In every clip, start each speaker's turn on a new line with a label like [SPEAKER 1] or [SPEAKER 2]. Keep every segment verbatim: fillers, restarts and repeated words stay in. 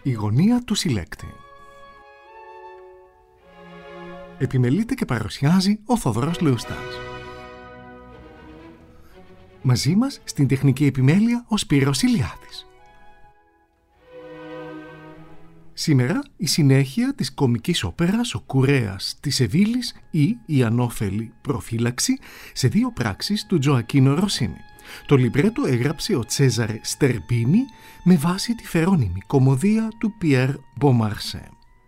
[SPEAKER 1] Η γωνία του συλλέκτη. Επιμελείται και παρουσιάζει ο Θοδωρός Λεουστάς. Μαζί μας στην τεχνική επιμέλεια ο Σπύρος Ηλιάδης. Σήμερα η συνέχεια της κομικής όπερας «Ο Κουρέας της Σεβίλης» ή «Η ανώφελη προφύλαξη» σε δύο πράξεις του Τζοακίνο Ροσίνη. Το λιμπρέτο έγραψε ο Τσέζαρε Στερμπίνι με βάση τη φερόνιμη κωμωδία του Πιέρ Μπομαρσέ.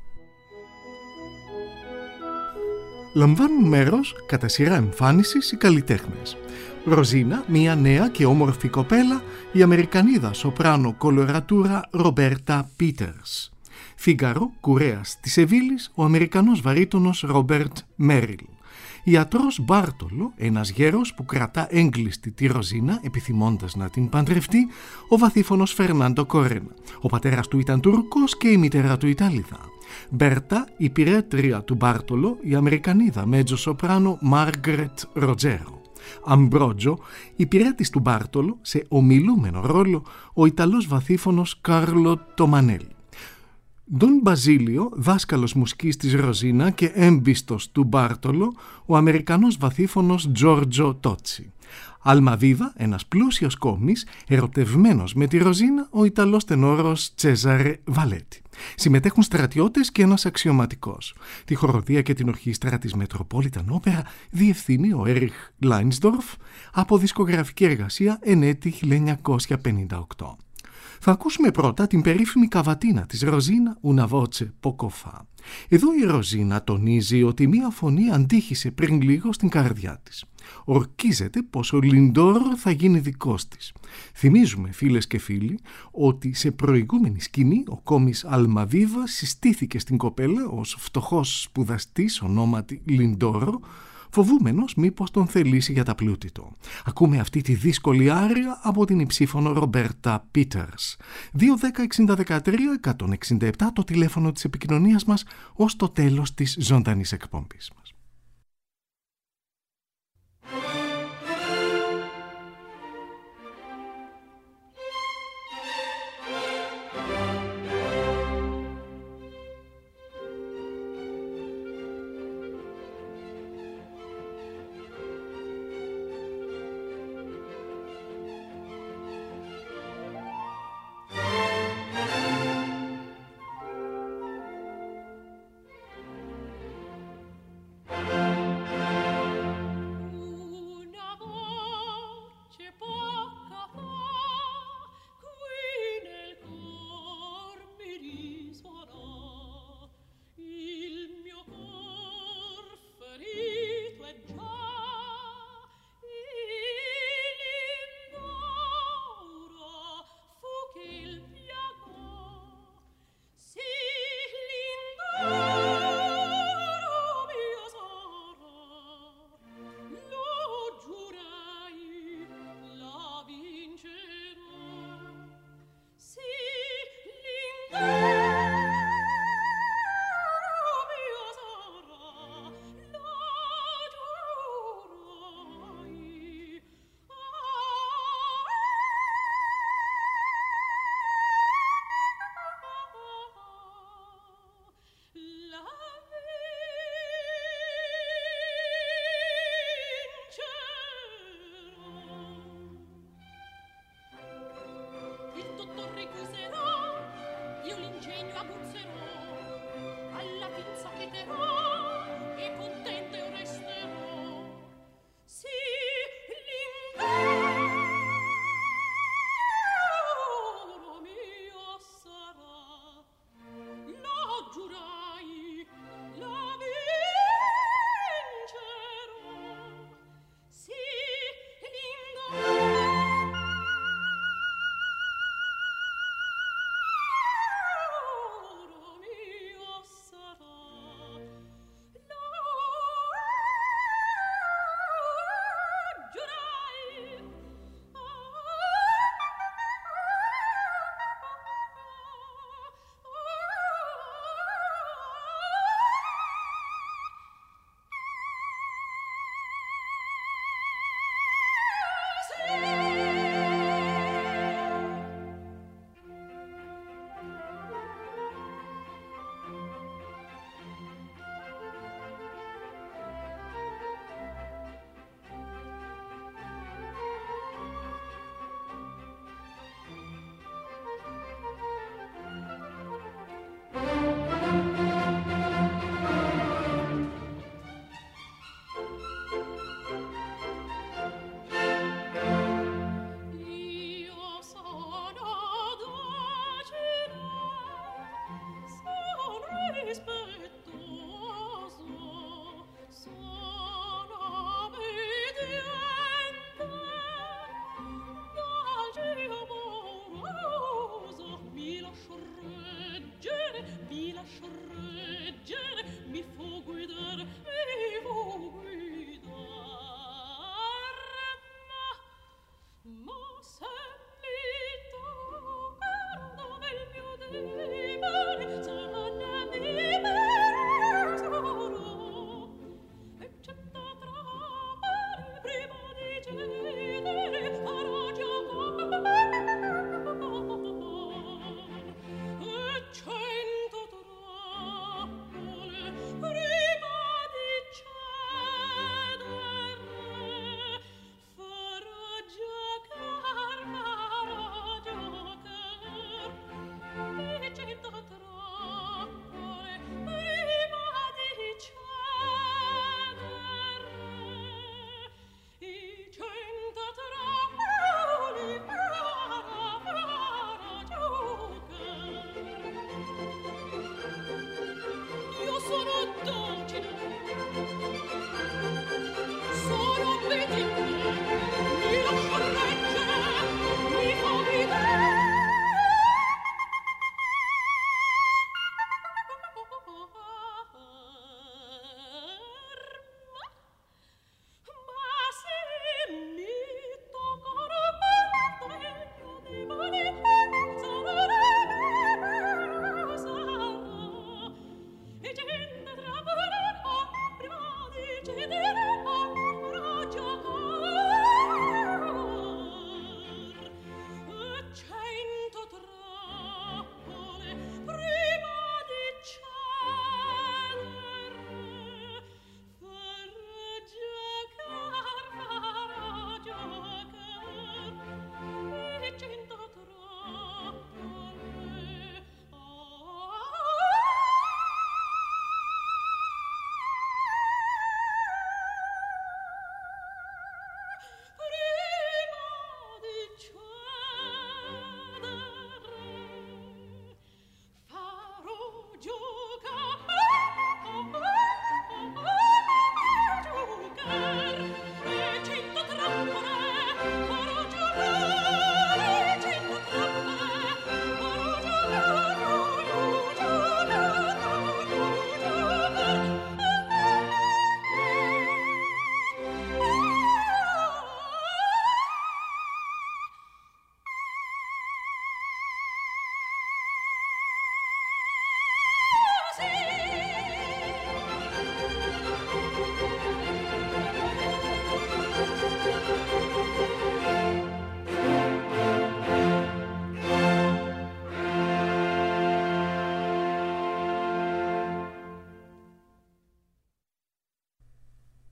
[SPEAKER 1] Λαμβάνουν μέρος κατά σειρά εμφάνισης οι καλλιτέχνες. Ροζίνα, μια νέα και όμορφη κοπέλα, η Αμερικανίδα σοπράνο κολορατούρα Ρομπέρτα Πίτερς. Φίγκαρο, Κουρέας της Σεβίλης, ο Αμερικανός βαρύτονος Ρόμπερτ Μέριλ. Ιατρός Μπάρτολο, ένας γέρος που κρατά έγκλειστη τη Ροζίνα επιθυμώντας να την παντρευτεί, ο βαθύφωνος Φερνάντο Κόρενα. Ο πατέρας του ήταν Τούρκος και η μητέρα του Ιταλίδα. Μπέρτα, η πυρέτρια του Μπάρτολο, η Αμερικανίδα μέτζο σοπράνο Μάργκρετ Ροτζέρο. Αμπρότζο, υπηρέτης του Μπάρτολο, σε ομιλούμενο ρόλο, ο Ιταλός βαθύφωνος Κάρλο Τομανέλη. Ντον Μπαζίλιο, δάσκαλος μουσικής της Ροζίνα και έμπιστος του Μπάρτολο, ο Αμερικανός βαθύφωνος Τζόρτζο Τότσι. Αλμαβίβα, ένας πλούσιος κόμις, ερωτευμένος με τη Ροζίνα, ο Ιταλός τενόρος Τσέζαρε Βαλέτη. Συμμετέχουν στρατιώτες και ένας αξιωματικός. Τη χοροδία και την ορχήστρα της Μετροπόλιταν Όπερα διευθύνει ο Έριχ Λάινσντορφ από δισκογραφική εργασία εν έτη χίλια εννιακόσια πενήντα οκτώ. Θα ακούσουμε πρώτα την περίφημη καβατίνα της Ροζίνα «Una voce poco fa». Εδώ η Ροζίνα τονίζει ότι μία φωνή αντίχησε πριν λίγο στην καρδιά της. Ορκίζεται πως ο Λιντόρο θα γίνει δικός της. Θυμίζουμε, φίλες και φίλοι, ότι σε προηγούμενη σκηνή ο κόμις Αλμαβίβα συστήθηκε στην κοπέλα ως φτωχός σπουδαστής ονόματι Λιντόρο, φοβούμενος μήπως τον θελήσει για τα πλούτη του. Ακούμε αυτή τη δύσκολη άρια από την υψήφωνο Ρομπέρτα Πίτερς. δύο δέκα εξήντα δεκατρία εκατόν εξήντα επτά το τηλέφωνο της επικοινωνίας μας ως το τέλος της ζωντανής εκπομπής μας.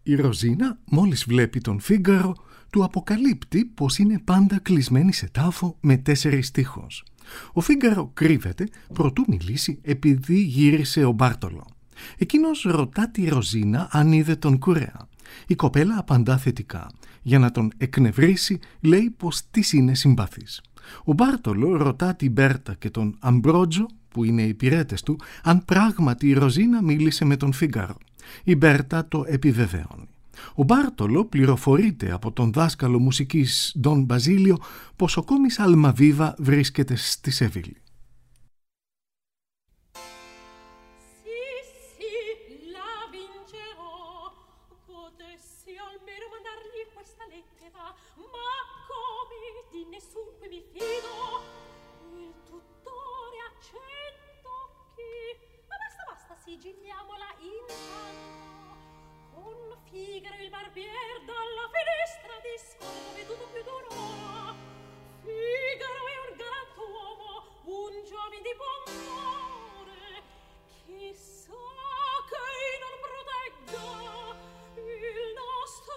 [SPEAKER 1] Η Ροζίνα, μόλις βλέπει τον Φίγκαρο, του αποκαλύπτει πως είναι πάντα κλεισμένη σε τάφο με τέσσερις τοίχους. Ο Φίγκαρο κρύβεται προτού μιλήσει επειδή γύρισε ο Μπάρτολο. Εκείνος ρωτά τη Ροζίνα αν είδε τον κουρέα. Η κοπέλα απαντά θετικά. Για να τον εκνευρίσει λέει πως της είναι συμπαθής. Ο Μπάρτολο ρωτά την Μπέρτα και τον Αμπρότζο, που είναι οι υπηρέτες του, αν πράγματι η Ροζίνα μίλησε με τον Φίγκαρο. Η Μπέρτα το επιβεβαίωνει. Ο Μπάρτολο πληροφορείται από τον δάσκαλο μουσικής Ντον Μπαζίλιο πως ο κόμις Αλμαβίβα βρίσκεται στη Σεβίλη.
[SPEAKER 2] Sigilliamola intanto con Figaro il barbier dalla finestra discorre veduto più d'un'ora. Figaro è un galantuomo, un giovine di buon cuore, chissà che non protegga il nostro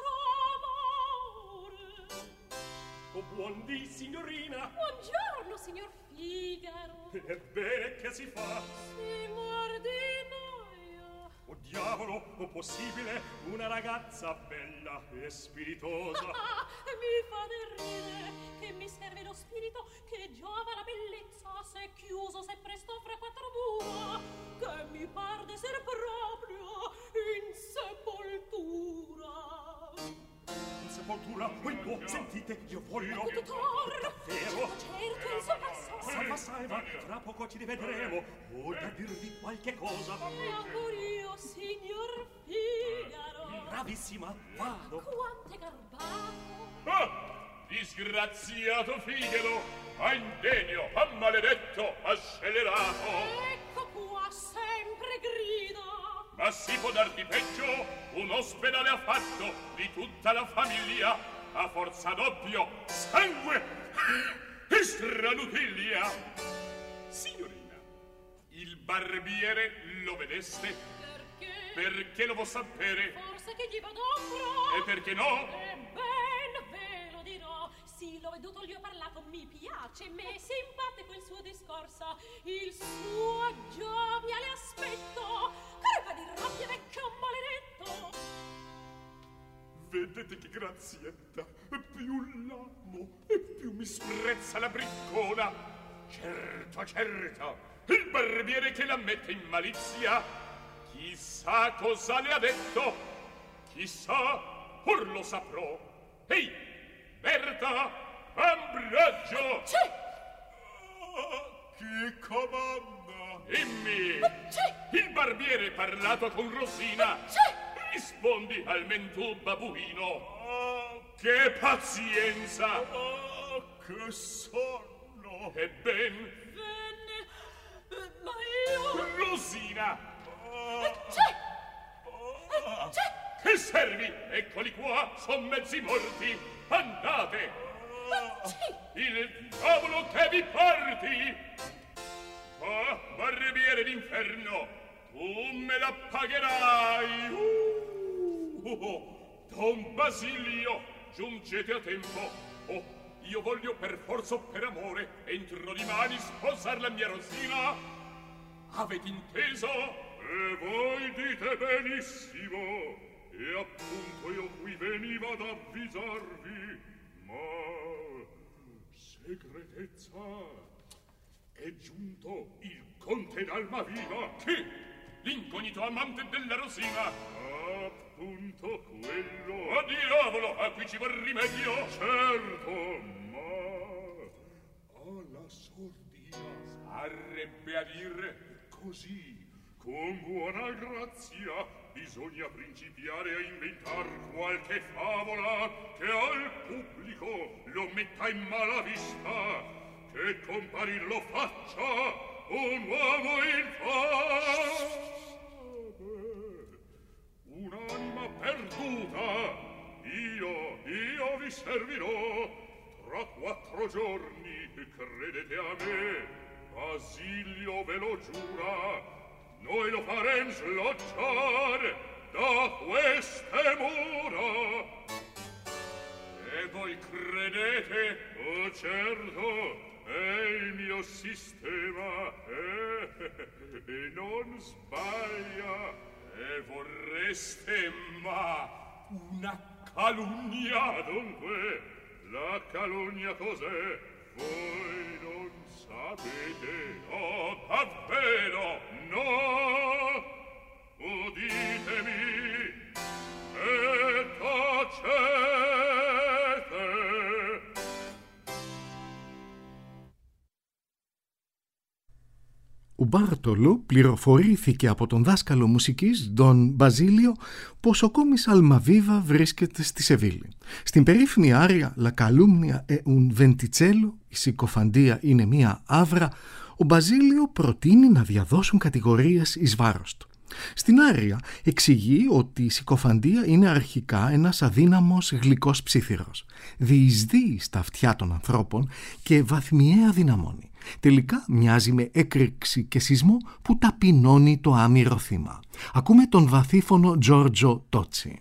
[SPEAKER 2] amore.
[SPEAKER 3] Oh, buondì, signorina!
[SPEAKER 2] Buongiorno, signor Figaro.
[SPEAKER 3] Ebbene, che si fa?
[SPEAKER 2] Si mordina.
[SPEAKER 3] Oh diavolo, oh possibile, una ragazza bella e spiritosa.
[SPEAKER 2] Ah, mi fa del ridere che mi serve lo spirito che giova la bellezza se chiuso sempre sto fra quattro mura, che mi par de ser proprio in sepoltura.
[SPEAKER 3] In sepoltura? Oh no, sentite, io voglio.
[SPEAKER 2] Ecco, tutor,
[SPEAKER 3] davvero?
[SPEAKER 2] certo, il suo passo.
[SPEAKER 3] Salva, salva, tra poco ci rivedremo. Ho da dirvi qualche cosa.
[SPEAKER 2] E ancora io, signor Figaro.
[SPEAKER 3] Bravissima, vado.
[SPEAKER 2] Quanto è garbato.
[SPEAKER 4] Ah, disgraziato Figaro, ma indegno, ma maledetto, ma scellerato.
[SPEAKER 2] Ecco qua, sempre grida.
[SPEAKER 4] Ma si può dar di peggio? Un ospedale ha fatto di tutta la famiglia, a forza d'oppio, sangue e stranutiglia. Signorina, il barbiere lo vedeste?
[SPEAKER 2] Perché?
[SPEAKER 4] Perché lo vuol sapere?
[SPEAKER 2] Forse che gli va d'ombra.
[SPEAKER 4] E perché no?
[SPEAKER 2] E ben ve lo dirò. Sì, l'ho veduto, gli ho parlato, mi piace, me simpatico il suo discorso, il suo gioviale aspetto, crepa di rabbia vecchio maledetto.
[SPEAKER 4] Vedete che grazietta, più l'amo e più mi sprezza la briccona. Certo, certo, il barbiere che la mette in malizia, chissà cosa le ha detto, chissà, or lo saprò. Ehi, Berta, Ambrogio!
[SPEAKER 2] C'è!
[SPEAKER 4] Ah, chi comanda? Dimmi!
[SPEAKER 2] C'è!
[SPEAKER 4] Il barbiere è parlato con Rosina!
[SPEAKER 2] C'è!
[SPEAKER 4] Rispondi almen tu, babuino! Oh, che pazienza! Oh, che sonno! Ebben!
[SPEAKER 2] Venne, ma io...
[SPEAKER 4] Rosina! Oh,
[SPEAKER 2] C'è!
[SPEAKER 4] oh.
[SPEAKER 2] C'è!
[SPEAKER 4] Che servi? Eccoli qua, son mezzi morti! Andate!
[SPEAKER 2] C'è!
[SPEAKER 4] Il diavolo che vi parti! Ah, barbiere d'inferno, tu me la pagherai! Uh, uh, uh, Don Basilio, giungete a tempo! Oh, io voglio per forza o per amore entro dimani sposar la mia Rosina! Avete inteso? E voi dite benissimo! E appunto io qui veniva ad avvisarvi, ma segretezza, è giunto il conte d'Almaviva. Chi? L'incognito amante della Rosina? Appunto quello. A diavolo, a qui ci va rimedio. Certo, ma alla sordina sarebbe a dire così. Con buona grazia bisogna principiare a inventar qualche favola che al pubblico lo metta in mala vista, che comparir lo faccia un uomo infame. Un'anima perduta, io, io vi servirò tra quattro giorni, credete a me, Basilio ve lo giura. Noi lo farem slocciar da queste mura. E voi credete, oh certo, è il mio sistema, eh, e non sbaglia, e vorreste, ma una calunnia, dunque, la calunnia cos'è? Voi non sapete, no, davvero, no, uditemi, e tacete.
[SPEAKER 1] Ο Μπάρτολο πληροφορήθηκε από τον δάσκαλο μουσικής Ντον Μπαζίλιο πως ο κόμις Αλμαβίβα βρίσκεται στη Σεβίλη. Στην περίφημη άρια «La calumnia è un venticello», η συκοφαντία είναι μία άβρα, ο Μπαζίλιο προτείνει να διαδώσουν κατηγορίες εις βάρος του. Στην άρια εξηγεί ότι η συκοφαντία είναι αρχικά ένας αδύναμος γλυκός ψίθυρος. Διεισδύει στα αυτιά των ανθρώπων και βαθμιαία δυναμώνει. Τελικά μοιάζει με έκρηξη και σεισμό που ταπεινώνει το άμυρο θύμα. Ακούμε τον βαθύφωνο Τζόρτζο Τότσι.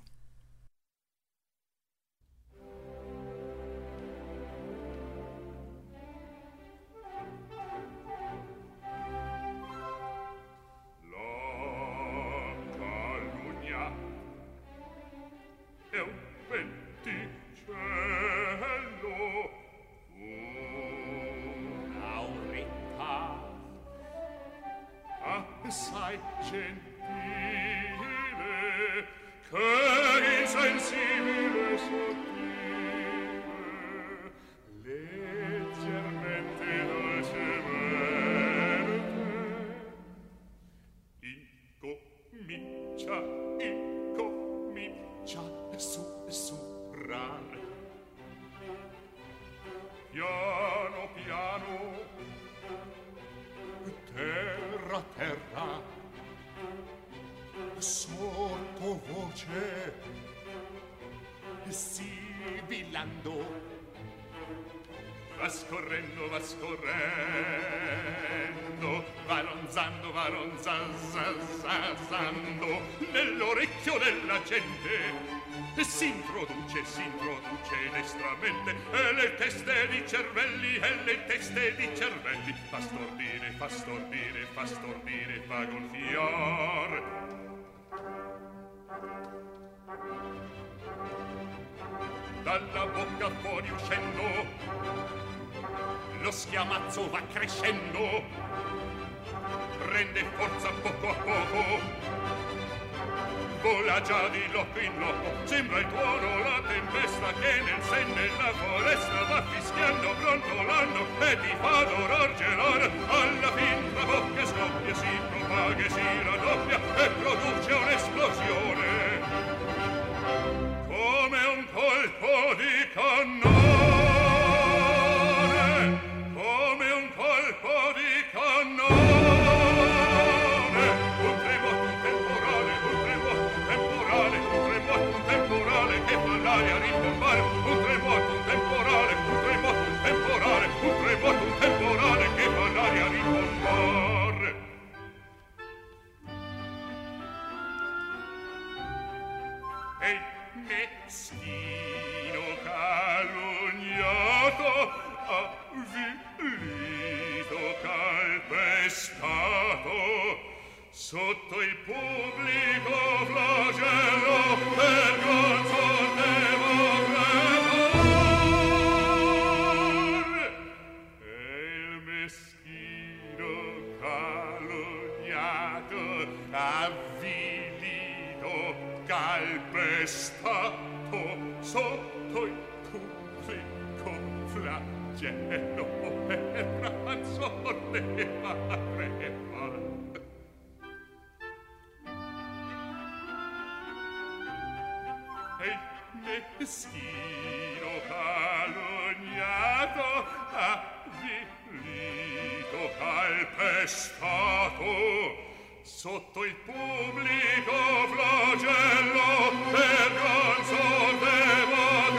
[SPEAKER 4] Sai gentile che insensibile sottile leggermente dolcemente incomincia incomincia su sussurrare piano piano terra terra sottovoce sibilando va scorrendo va scorrendo va ronzando va ronzando nell'orecchio della gente si introduce si introduce destramente e le teste di cervelli e le teste di cervelli fa stordire fa stordire fa stordire fa gonfiare dalla bocca fuori uscendo lo schiamazzo va crescendo prende forza poco a poco vola già di loco in loco sembra il tuono la tempesta che nel sen della foresta va fischiando brontolando e ti fa d'oror gelar alla fin la bocca scoppia si propaga e si raddoppia e produce un'esplosione come un colpo di cannone come un colpo di cannone un tremoto temporale un tremoto temporale un tremoto temporale che fa l'aria rimbombare un tremoto temporale un tremoto temporale un tremoto temporale che fa l'aria rimbombare ehi meschino calunniato avvilito calpestato sotto il pubblico flagello per gonzo devo crepare e il meschino calunniato avvilito calpestato sotto il pubblico flagello per canzone crepare e il meschino calunniato avvilito calpestato sotto il pubblico flagello per gonzo devo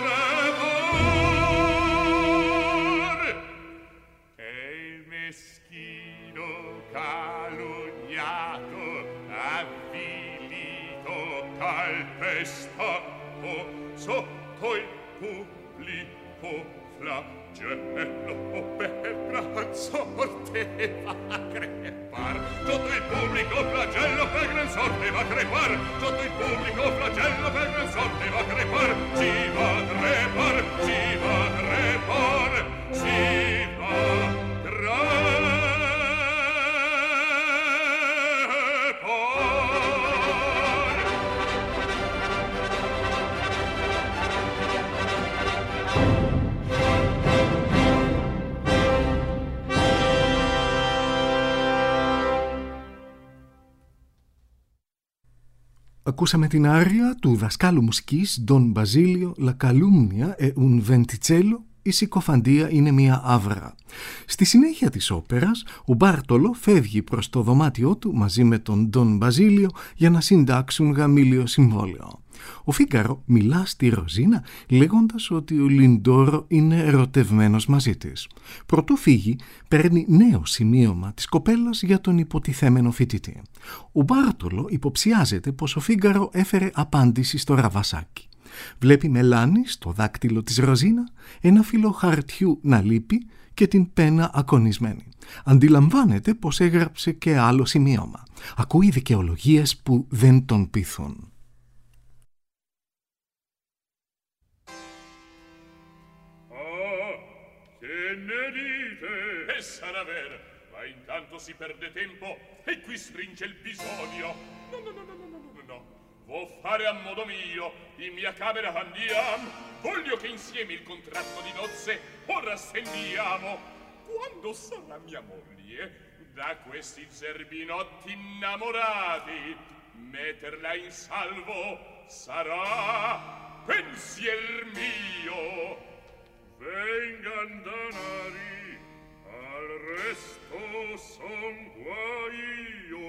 [SPEAKER 4] crepare e il meschino calunniato avvilito cielo, oh bel braccio, porteva a crepar. Sotto il pubblico flagello per gran sorte va a crepar. Sotto il pubblico flagello per gran sorte va a crepar. Si va a crepar, si va a crepar, si va a crepar.
[SPEAKER 1] Ακούσαμε την άρια του δασκάλου μουσικής Don Basilio La calunnia è un venticello, η συκοφαντία είναι μια άβρα. Στη συνέχεια της όπερας, ο Μπάρτολο φεύγει προς το δωμάτιό του μαζί με τον Don Basilio για να συντάξουν γαμήλιο συμβόλαιο. Ο Φίγκαρο μιλά στη Ροζίνα λέγοντας ότι ο Λιντόρο είναι ερωτευμένος μαζί της. Προτού φύγει, παίρνει νέο σημείωμα της κοπέλας για τον υποτιθέμενο φοιτητή. Ο Μπάρτολο υποψιάζεται πως ο Φίγκαρο έφερε απάντηση στο ραβασάκι. Βλέπει μελάνι στο δάκτυλο της Ροζίνα, ένα φύλλο χαρτιού να λείπει και την πένα ακονισμένη. Αντιλαμβάνεται πως έγραψε και άλλο σημείωμα. Ακούει δικαιολογίες που δεν τον πείθουν.
[SPEAKER 4] Ne dite? E sarà vero, ma intanto si perde tempo e qui stringe il bisogno. No, no, no, no, no, no, no, no. Vuoi fare a modo mio, in mia camera andiamo. Voglio che insieme il contratto di nozze ora stendiamo. Quando sarà mia moglie, da questi zerbinotti innamorati, metterla in salvo sarà pensier mio. Vengan danari, al resto son guaio.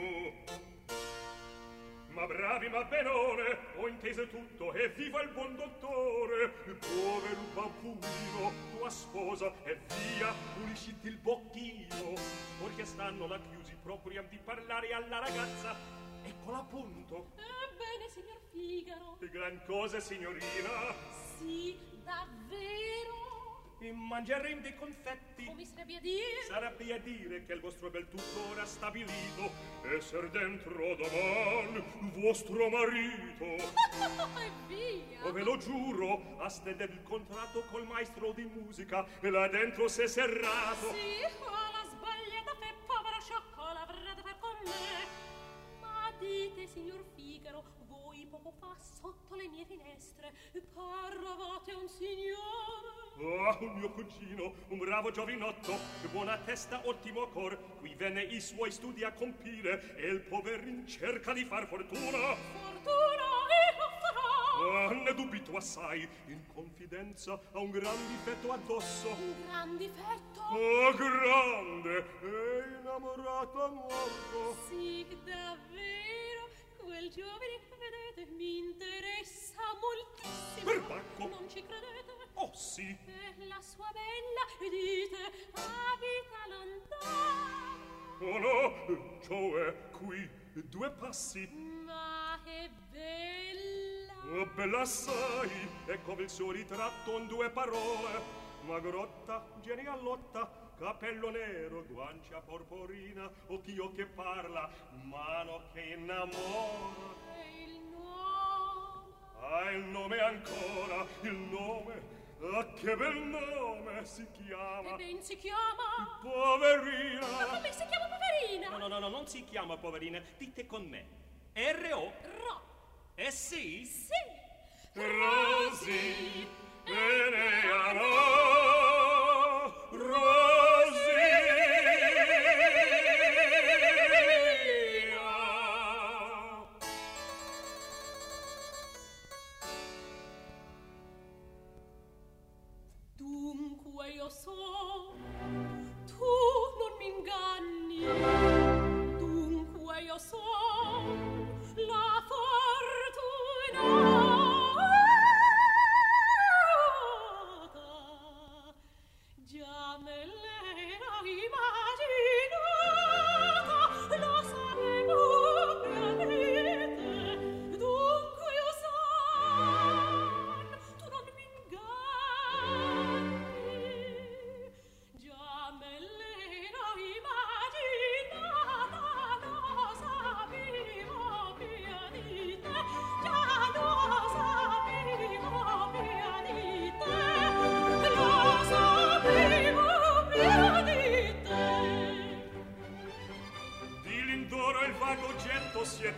[SPEAKER 4] Ma bravi, ma benone, ho inteso tutto, e viva il buon dottore. Povero bambino, tua sposa, e via, pulisciti il bocchino. Perché stanno là chiusi proprio di parlare alla ragazza. Eccola appunto.
[SPEAKER 2] Ebbene, signor Figaro.
[SPEAKER 4] Gran cosa, signorina.
[SPEAKER 2] Sì, davvero.
[SPEAKER 4] E mangeremo dei confetti.
[SPEAKER 2] Come sarebbe a dire?
[SPEAKER 4] Sarebbe a dire che il vostro bel tutore ha stabilito esser dentro doman vostro marito.
[SPEAKER 2] E via.
[SPEAKER 4] Oh, ve lo giuro, a stendere il contratto col maestro di musica e là dentro si è serrato.
[SPEAKER 2] Sì, la sbagliata fe povero sciocco l'avrete per con me. Ma dite, signor Figaro, voi poco fa sotto le mie finestre parlavate un signore.
[SPEAKER 4] Ah, un mio cugino, un bravo giovinotto, buona testa, ottimo cor, qui venne i suoi studi a compire e il poverin cerca di far fortuna.
[SPEAKER 2] Fortuna e lo farà.
[SPEAKER 4] Ah, ne dubito assai, in confidenza ha un gran difetto addosso.
[SPEAKER 2] Un gran difetto?
[SPEAKER 4] Ah, grande, è innamorato a morto.
[SPEAKER 2] Sì, davvero, quel giovane che vedete mi interessa moltissimo.
[SPEAKER 4] Perbacco.
[SPEAKER 2] Non ci credete?
[SPEAKER 4] Oh, sì.
[SPEAKER 2] E la sua bella, dite, abita lontano.
[SPEAKER 4] Oh, no, cioè, qui, due passi.
[SPEAKER 2] Ma è bella.
[SPEAKER 4] Oh, bella assai, e come il suo ritratto in due parole. Magrotta, genialotta, capello nero, guancia porporina, occhio che parla, mano che innamora.
[SPEAKER 2] E il nome?
[SPEAKER 4] Ah, il nome ancora, il nome. Ah, che bel nome si chiama.
[SPEAKER 2] E ben si chiama?
[SPEAKER 4] Poverina.
[SPEAKER 2] Ma come si chiama poverina?
[SPEAKER 5] No, no, no, no, non si chiama poverina. Dite con me. R O
[SPEAKER 2] Ro.
[SPEAKER 5] Eh sì?
[SPEAKER 2] Sì.
[SPEAKER 4] Rosy, Eneano, Rosy.
[SPEAKER 2] Dunque io so, tu non mi inganni. Dunque io so, la fortuna. Già me l'era immaginata, lo sapevo veramente. Dunque io son, tu non mi inganni.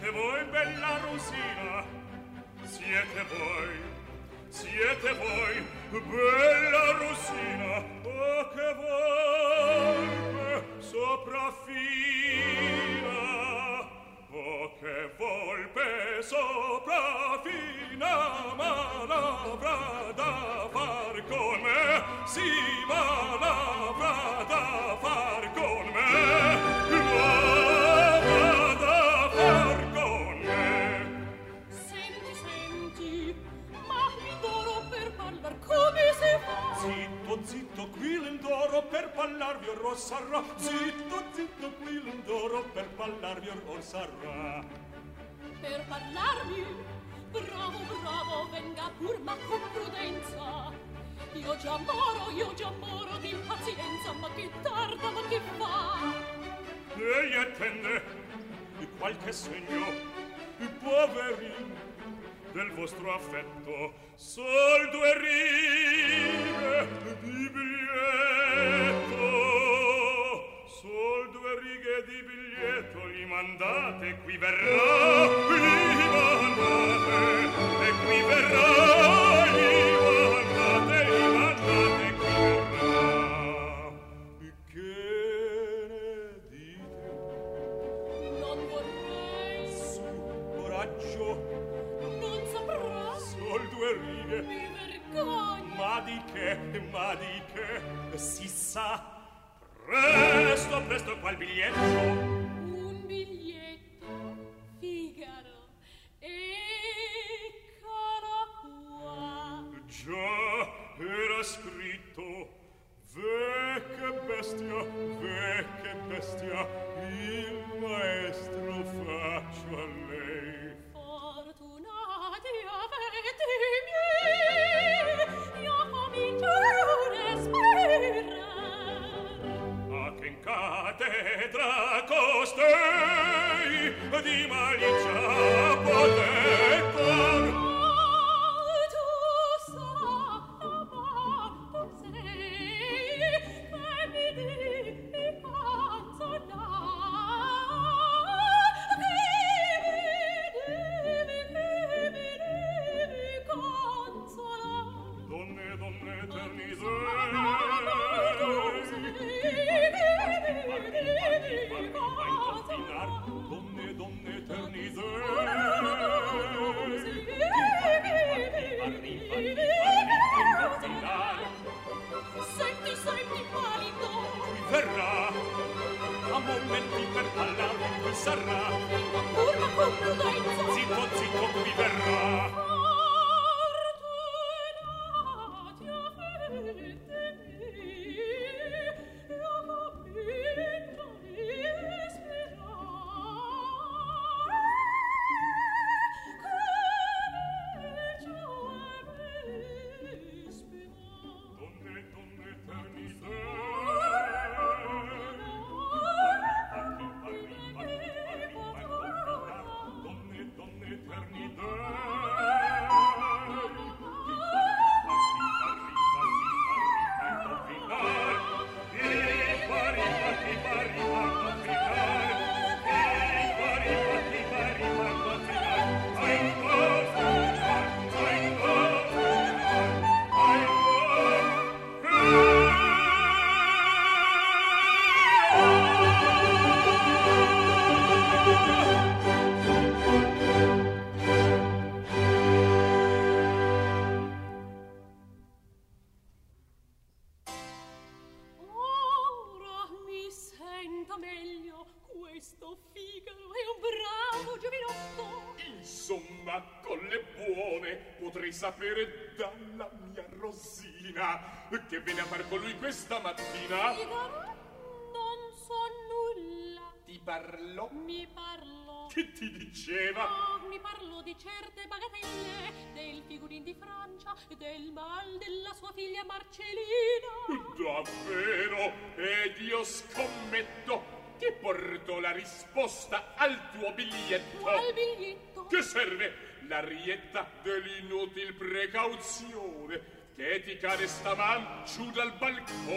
[SPEAKER 3] Siete voi, bella Rosina, siete voi, siete voi, bella Rosina, oh che volpe sopraffina, oh che volpe sopraffina, ma l'avrà da far con me, sì, ma l'avrà da far con me, l'avrà da far con me.
[SPEAKER 2] Senti, senti, ma l'indoro per parlar come si fa?
[SPEAKER 3] Zitto, zitto, qui l'indoro per parlarvi or sarà. Zitto, zitto, qui l'indoro per parlarvi or sarà.
[SPEAKER 2] Per parlarmi, bravo, bravo, venga pur, ma con prudenza. Io già moro, io già moro di impazienza, ma che tarda, ma che fa?
[SPEAKER 3] Lei attende qualche segno, poverin, del vostro affetto. Sol due righe di biglietto, sol due righe di biglietto, li mandate, qui verrà, li mandate, e qui verrà, li mandate, li mandate, qui verrà. Che ne dite?
[SPEAKER 2] Non vorrei,
[SPEAKER 3] Su, coraggio,
[SPEAKER 2] non saprò,
[SPEAKER 3] sol due righe.
[SPEAKER 2] mi vergogno.
[SPEAKER 3] Ma di che, ma di che, si sa. Presto, presto, qual biglietto?
[SPEAKER 2] Un biglietto, Figaro, eccolo qua.
[SPEAKER 3] Già, era scritto. Ve che bestia, ve che bestia, il maestro faccio a lei.
[SPEAKER 2] Fortunati avete i miei, io comincio a respirare.
[SPEAKER 3] A che in cattedra costei di malizia potete.
[SPEAKER 2] Tu sai, tu sei, che mi dici consolare, che mi devi, che mi devi consolare.
[SPEAKER 3] Donne, donne, eterni
[SPEAKER 2] Tu
[SPEAKER 3] sei.
[SPEAKER 2] sei, che mi devi consolare.
[SPEAKER 3] Donne, donne, eterni
[SPEAKER 2] Tu
[SPEAKER 3] sei.
[SPEAKER 2] sei, che mi devi consolare. Senti, senti, palido,
[SPEAKER 3] Qui verrà, a momenti per parlarvi qui sarà.
[SPEAKER 2] venga pur, ma con prudenza.
[SPEAKER 3] Zitto, zitto, qui verrà.
[SPEAKER 2] Fortunati avete mi, io comincio a
[SPEAKER 3] Donne, donne, eterni sei. Donne, donne, eterni
[SPEAKER 2] Ora mi sento meglio, questo Figaro è un bravo giovinotto.
[SPEAKER 4] Insomma, con le buone potrei sapere dalla mia Rosina che viene a far con lui questa mattina.
[SPEAKER 2] Figaro, non so nulla.
[SPEAKER 4] Ti parlò?
[SPEAKER 2] Mi parlo.
[SPEAKER 4] Che ti diceva?
[SPEAKER 2] Ah, mi parlo di certe bagatelle, del figurin di Francia e del mal della sua figlia Marcellina.
[SPEAKER 4] Davvero? Ed io scommetto che porto la risposta al tuo biglietto.
[SPEAKER 2] Qual biglietto?
[SPEAKER 4] Che serve l'arietta dell'inutil precauzione che ti cade staman giù dal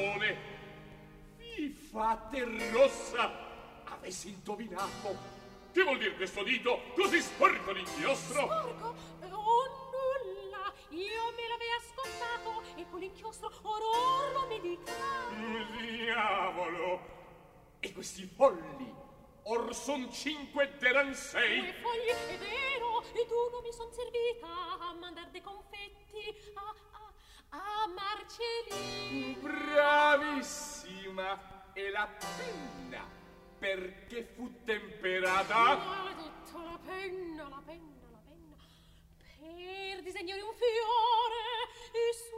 [SPEAKER 4] balcone. Vi fate rossa! Avessi indovinato. Che vuol dire questo dito così sporco d'inchiostro?
[SPEAKER 2] Sporco? Oh, nulla. Io me l'avea scontato e con l'inchiostro or or lo medicavo.
[SPEAKER 4] Diavolo! E questi folli? Or son cinque ed eran sei?
[SPEAKER 2] Due fogli, è vero, ed uno mi son servita a mandar dei confetti a, a, a Marcellino.
[SPEAKER 4] Bravissima! E la penna? Perché fu temperata?
[SPEAKER 2] Maledetta la penna, la penna, la penna, per disegnare un fiore e su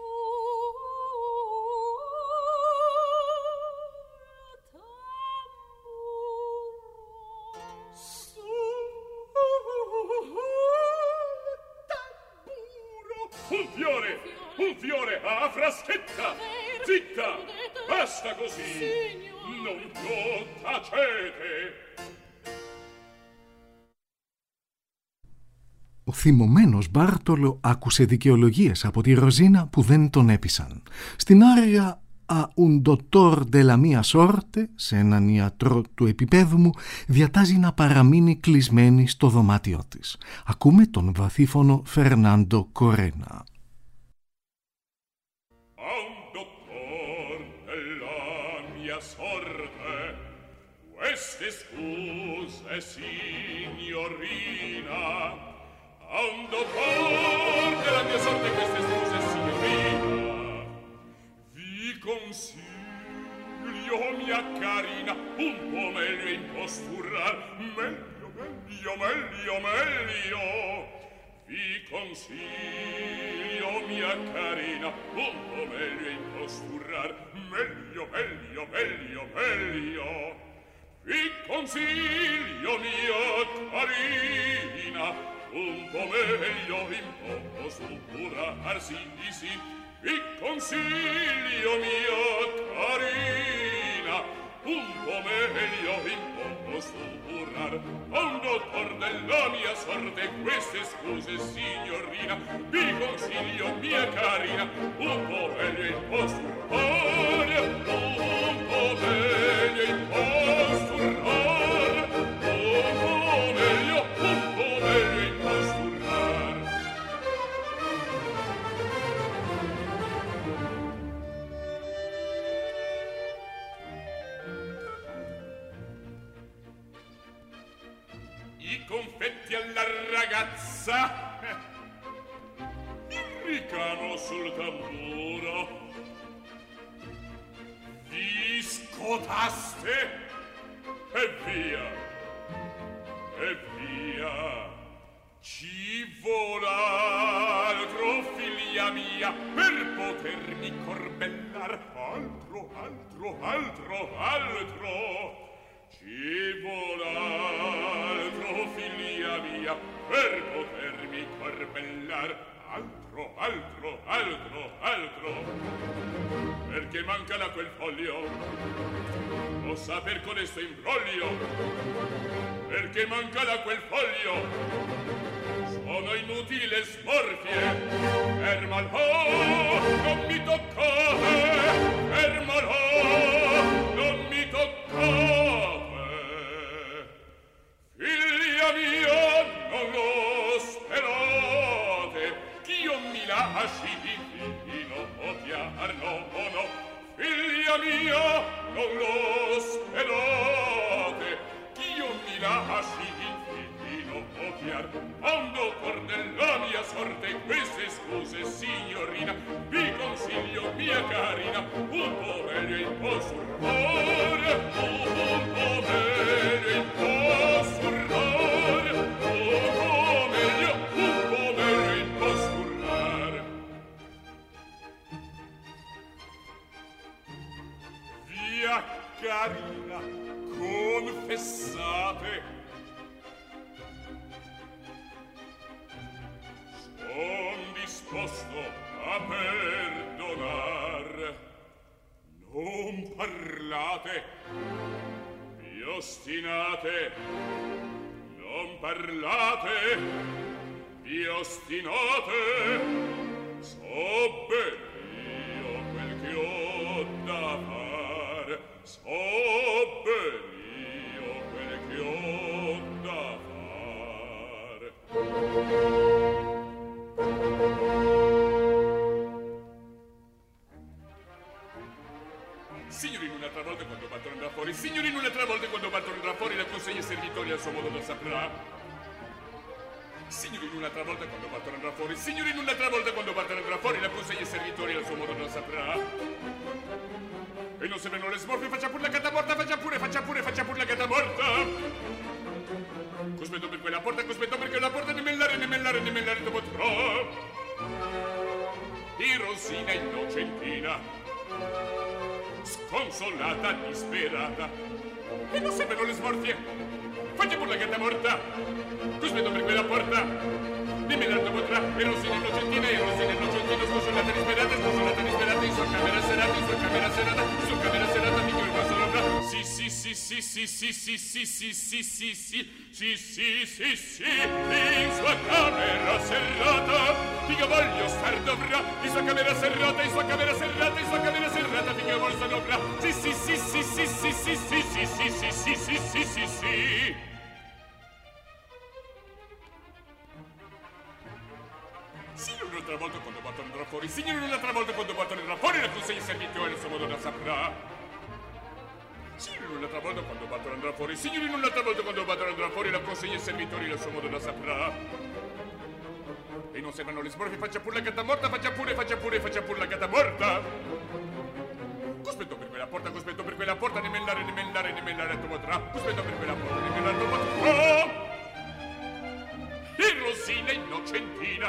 [SPEAKER 4] Un fiore, un fiore a fraschetta. Zitta, basta così. Non più tacete.
[SPEAKER 1] Ο θυμωμένος Μπάρτολο άκουσε δικαιολογίες από τη Ροζίνα που δεν τον έπεισαν. Στην άρια «A un dottor della mia sorte», σε έναν ιατρό του επίπεδου μου, διατάζει να παραμείνει κλεισμένη στο δωμάτιό της. Ακούμε τον βαθύφωνο Φερνάντο Κορένα.
[SPEAKER 4] A un dottor della mia sorte, queste scuse, signorina. A un dottor della mia sorte, queste scuse, signorina. Vi consiglio, mia carina, un po' meglio imposturar, meglio, meglio, meglio, meglio. Vi consiglio, mia carina, un po' meglio imposturar, meglio, meglio, meglio, meglio. Vi consiglio, mia carina, un po' meglio imposturar, sì, sì. Vi consiglio, mia carina, un po' meglio imposturar. A un dottor della mia sorte, queste scuse, signorina. Vi consiglio, mia carina, un po' meglio imposturar, un po' meglio imposturar, un po' meglio, un po' meglio imposturar. I confetti alla ragazza, il ricamo sul tamburo. Vi scotaste e via, e via. Ci vola altro, figlia mia, per potermi corbellar. Altro, altro, altro, altro. Ci vola altro, figlia mia, per potermi corbellar. Altro, altro, altro, altro. Perché manca da quel foglio, o saper codesto imbroglio. Perché manca da quel foglio, sono inutili le smorfie. Fermalo, non mi toccate. Fermalo, non mi toccate. Figlia mia, non lo sperate, ch'io mi lasci fino odiar, no, no. Figlia mia, non lo sperate, ch'io mi lasci fino odiar. A un dottor della mia sorte, queste scuse, signorina. Vi consiglio, mia carina, un po' meglio imposturar, un po' meglio imposturar, un po' meglio, un po' meglio imposturar. Via carina, confessate, son disposto a perdonar. Non parlate, vi ostinate. Non parlate, vi ostinate. So ben io quel che ho da far, so ben io quel che ho da
[SPEAKER 3] Signorino, un'altra volta quando Bartolo andrà fuori. Signorino, un'altra volta quando Bartolo andrà fuori, la consegna ai servitori al suo modo lo saprà. Signorino, un'altra volta quando Bartolo andrà fuori. Signorino, un'altra volta quando Bartolo andrà fuori, la consegna ai servitori al suo modo lo saprà. E non sembrano le smorfie, faccia pure la catamorta, faccia pure, faccia pure, faccia pure la catamorta. Cospetto per quella porta, cospetto perché la porta, ne mellare, ne mellare, ne mellare dopo troppo. E Rosina innocentina, sconsolata, disperata, e non sembrano le smorfie, faccia pure la gatta morta, cospetto per quella porta, ne mellare dopo troppo. E Rosina innocentina, e Rosina innocentina, sconsolata, disperata, sconsolata, disperata, in sua camera serata, in sua camera serata, in sua camera serata, mi chiamo il sopra. Sì, sì, sì, sì, sì, sì, sì, sì, sì, sì, sì, sì, sì, sì, sì, sì, in sua camera serrata, figa voglio star dovrà, in sua camera serrata, in sua camera serrata, in sua camera serrata, figa voglio star dovrà. Sì, sì, sì, sì, sì, sì, sì, sì, sì, sì, sì, sì, sì, sì, sì, sì. Signore, un'altra volta quando Bartolo andrà fuori. Signore, un'altra volta quando Bartolo andrà fuori, la consegna ai servitori al suo modo la saprà. Signore, un'altra volta quando Bartolo andrà fuori. Signore, un'altra volta quando Bartolo andrà fuori, la consegna ai servitori al suo modo la saprà. E non sembrano le smorfie, faccia pure la gatta morta, faccia pure, faccia pure, faccia pure la gatta morta. Cospetto per quella porta, cospetto per quella porta, ne mellare, ne mellare, ne mellare, dopo tra. Cospetto per quella porta, ne mellare, dopo tra. E Rosina innocentina,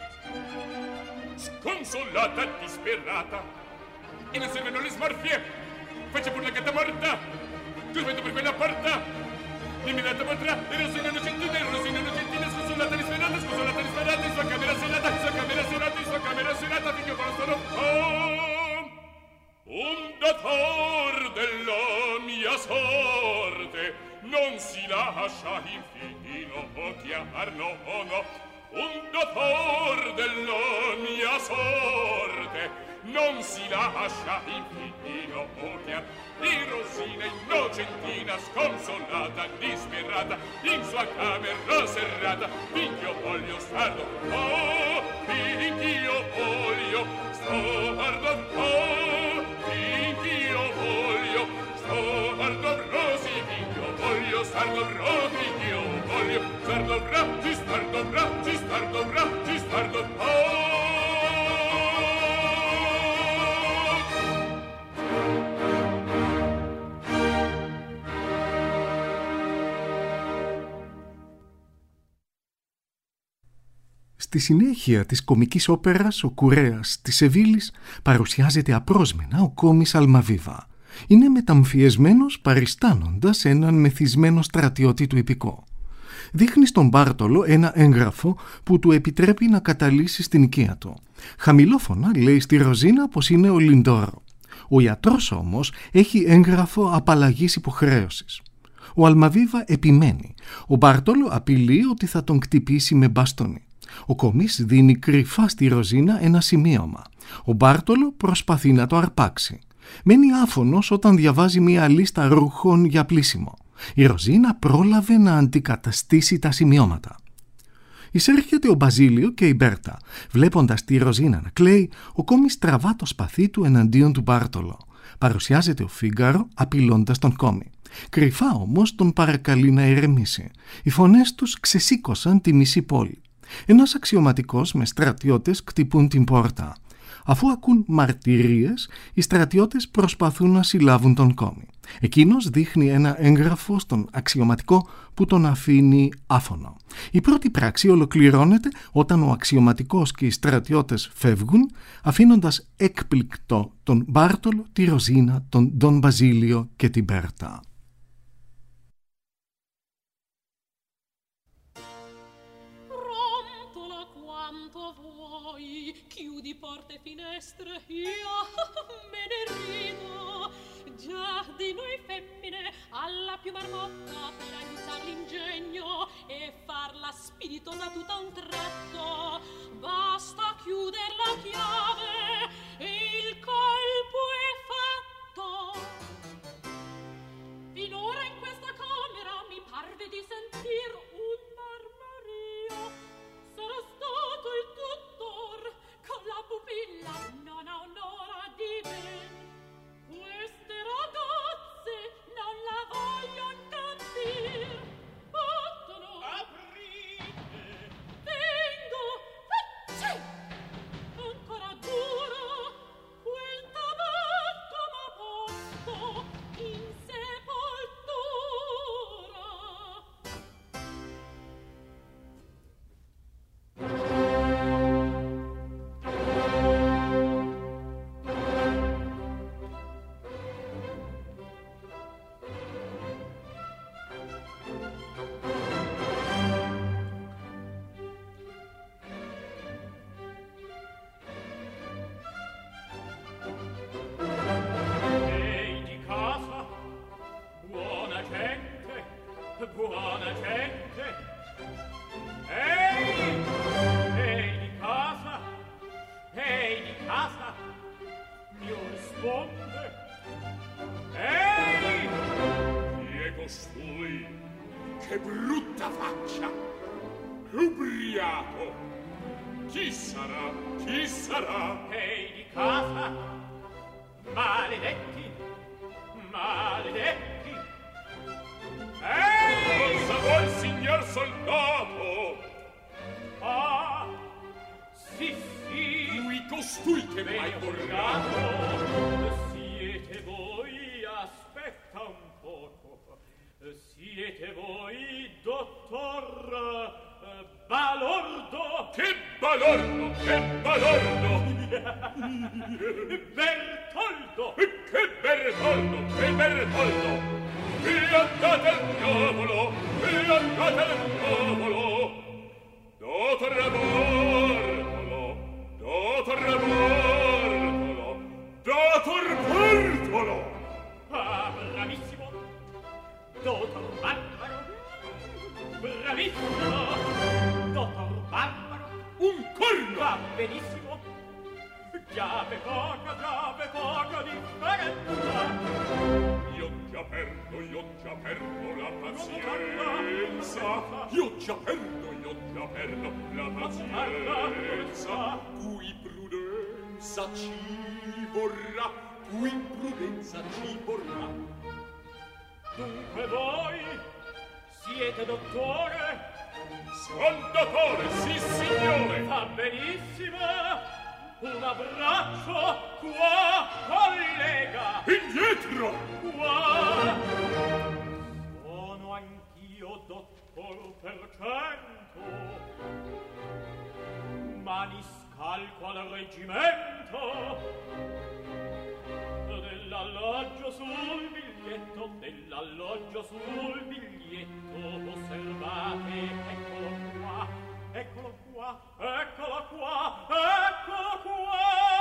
[SPEAKER 3] sconsolata, disperata, e non servono le smorfie, faccia pure la gatta morta, cospetto per quella porta, ne mellare, dopo tra. E Rosina innocentina, e Rosina innocentina, sconsolata, disperata, sconsolata, disperata, in sua camera serata, in sua camera serata, in sua camera serata, finché conoscono. Oh, un dator della mia sorte non si lascia infino chiar, no, no. Un dator della mia sorte non si lascia infino chiar. E Rosina innocentina, sconsolata, disperata, in sua camera serrata, finch'io voglio stardo, oh, finch'io voglio stardo, oh, finch'io voglio stardo, Rosi, finch'io voglio stardo, Rosi, finch'io voglio stardo, bra, ci stardo, bra, ci stardo, bra, ci stardo, oh.
[SPEAKER 1] Στη συνέχεια της κομικής όπερας «Ο Κουρέας» της Σεβίλης παρουσιάζεται απρόσμενα ο κόμις Αλμαβίβα. Είναι μεταμφιεσμένος παριστάνοντας έναν μεθυσμένο στρατιώτη του Ιππικό. Δείχνει στον Μπάρτολο ένα έγγραφο που του επιτρέπει να καταλύσει στην οικία του. Χαμηλόφωνα λέει στη Ροζίνα πως είναι ο Λιντόρο. Ο ιατρός όμως έχει έγγραφο απαλλαγής υποχρέωσης. Ο Αλμαβίβα επιμένει. Ο Μπάρτολο απειλεί ότι θα τον κτυπήσει με μπαστόνι. Ο κομής δίνει κρυφά στη Ροζίνα ένα σημείωμα. Ο Μπάρτολο προσπαθεί να το αρπάξει. Μένει άφωνος όταν διαβάζει μια λίστα ρούχων για πλύσιμο. Η Ροζίνα πρόλαβε να αντικαταστήσει τα σημειώματα. Εισέρχεται ο Μπαζίλιο και η Μπέρτα. Βλέποντας τη Ροζίνα να κλαίει, ο κόμις τραβά το σπαθί του εναντίον του Μπάρτολο. Παρουσιάζεται ο Φίγκαρο απειλώντας τον κόμι. Κρυφά όμως τον παρακαλεί να ηρεμήσει. Οι φωνές τους ξεσήκωσαν τη μισή πόλη. Ένας αξιωματικός με στρατιώτες κτυπούν την πόρτα. Αφού ακούν μαρτυρίες, οι στρατιώτες προσπαθούν να συλλάβουν τον κόμι. Εκείνος δείχνει ένα έγγραφο στον αξιωματικό που τον αφήνει άφωνο. Η πρώτη πράξη ολοκληρώνεται όταν ο αξιωματικός και οι στρατιώτες φεύγουν, αφήνοντας έκπληκτο τον Μπάρτολο, τη Ροζίνα, τον Ντον Μπαζίλιο και την Μπέρτα.
[SPEAKER 2] Finestre, io me ne rido già di noi femmine alla più marmotta per aiutar l'ingegno e farla spiritosa tutta un tratto. Basta chiuder la chiave e il colpo è fatto. Finora in questa camera mi parve di sentir un marmorio. Sarà stato il tuttor con la pupilla non ha un'ora di ben. Queste
[SPEAKER 4] che brutta faccia! Ubriaco! Chi sarà? Chi sarà?
[SPEAKER 5] Ehi di casa! Maledetti! Maledetti! Ehi!
[SPEAKER 4] Cosa vuol, signor soldato?
[SPEAKER 5] Ah! Sì, sì!
[SPEAKER 4] Lui costui che mai vorrà!
[SPEAKER 5] Siete voi, aspetta un poco. Siete voi, dottor eh, Balordo?
[SPEAKER 4] Che balordo, che balordo!
[SPEAKER 5] Bertoldo!
[SPEAKER 4] Che Bertoldo, che Bertoldo! E andate al diavolo, e andate al diavolo! Dottor Bartolo, dottor Bartolo, dottor Bartolo!
[SPEAKER 5] Ah, bravissimo! Dottor Barbaro! Bravissimo! Dottor Barbaro!
[SPEAKER 4] Un corno!
[SPEAKER 5] Va benissimo! Chiave poca, chiave poca differenza!
[SPEAKER 4] Io già perdo, io già perdo la pazienza! Io già perdo, io già perdo la pazienza! Cui prudenza ci vorrà, cui prudenza ci vorrà!
[SPEAKER 5] Dunque voi siete dottore?
[SPEAKER 4] Son dottore, sì signore!
[SPEAKER 5] Va benissimo! Un abbraccio qua, collega!
[SPEAKER 4] Indietro!
[SPEAKER 5] Qua! Sono anch'io dottor per cento, ma mi scalco al reggimento dell'alloggio sul biglietto, dell'alloggio sul biglietto. Osservate, eccolo qua, eccolo qua, eccolo qua, eccolo qua.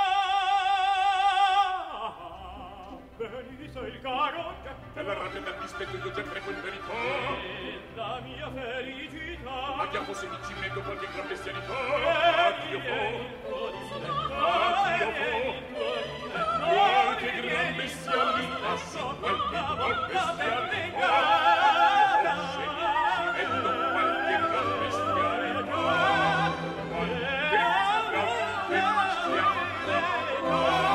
[SPEAKER 5] Venite il caro Jack,
[SPEAKER 4] Per la rabbia del dispetto io già prego il verità.
[SPEAKER 5] e la mia felicità.
[SPEAKER 4] Abbiamo se mi ci metto qualche gran bestialità.
[SPEAKER 5] Addio
[SPEAKER 4] Addio
[SPEAKER 5] po',
[SPEAKER 4] po', addio po'. Qualche gran bestialità, sì, qualche gran bestialità. Se mi ci metto qualche gran bestialità. Qualche gran bestialità.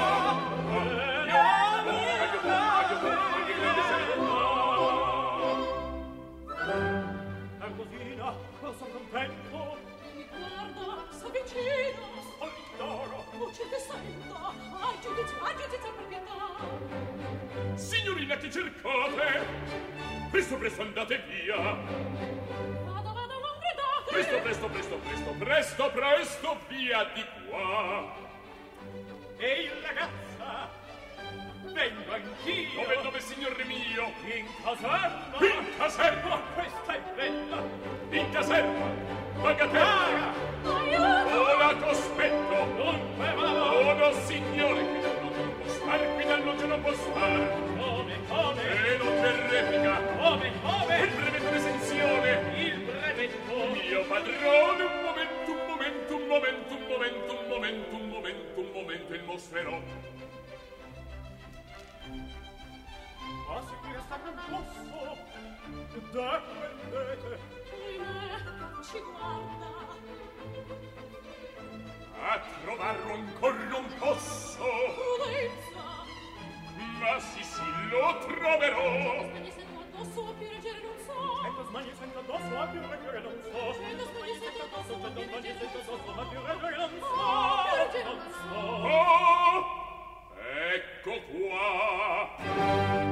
[SPEAKER 5] Cosina, sono contento.
[SPEAKER 2] Mi guarda, s'avvicina.
[SPEAKER 5] All'indoro.
[SPEAKER 2] Uccide santa. Ai giudice, ai giudice per pietà.
[SPEAKER 4] Signorina, che cercate? Presto, presto, andate via.
[SPEAKER 2] Vado, vado, non gridate.
[SPEAKER 4] Presto, presto, presto, presto, presto, presto, via di qua.
[SPEAKER 5] Ehi, ragazza, vengo anch'io.
[SPEAKER 4] Dove, dove, signore mio?
[SPEAKER 5] In caserma.
[SPEAKER 4] In caserma.
[SPEAKER 5] Oh, questa è bella.
[SPEAKER 4] In caserma. Bagatella.
[SPEAKER 2] Aiuto.
[SPEAKER 4] Ora cospetto.
[SPEAKER 5] Dunque vado.
[SPEAKER 4] Oh, no, signore, qui dal non può star, qui dal non può star.
[SPEAKER 5] Come, come,
[SPEAKER 4] E non c'è replica.
[SPEAKER 5] come, come.
[SPEAKER 4] Il brevetto d'esenzione.
[SPEAKER 5] Il brevetto.
[SPEAKER 4] Mio padrone, un momento, un momento, un momento, un momento, un momento, un momento, un momento, il mostrerò.
[SPEAKER 5] Ma se qui resta non posso. Dependete.
[SPEAKER 2] Ahimè, ci guarda.
[SPEAKER 4] A trovarlo ancora non posso.
[SPEAKER 2] Prudenza.
[SPEAKER 4] Ma sì, sì, lo troverò.
[SPEAKER 2] Spagni sento addosso, a più reggere non so.
[SPEAKER 5] Cento smanie sento addosso, ma più reggere non so.
[SPEAKER 2] Cento smanie sento addosso, ma più
[SPEAKER 5] Cento smanie
[SPEAKER 2] reggere
[SPEAKER 5] sento
[SPEAKER 2] non so.
[SPEAKER 5] addosso, ma più reggere non so.
[SPEAKER 2] Oh, più reggere
[SPEAKER 5] Non
[SPEAKER 2] non
[SPEAKER 5] so.
[SPEAKER 4] Oh, ecco qua.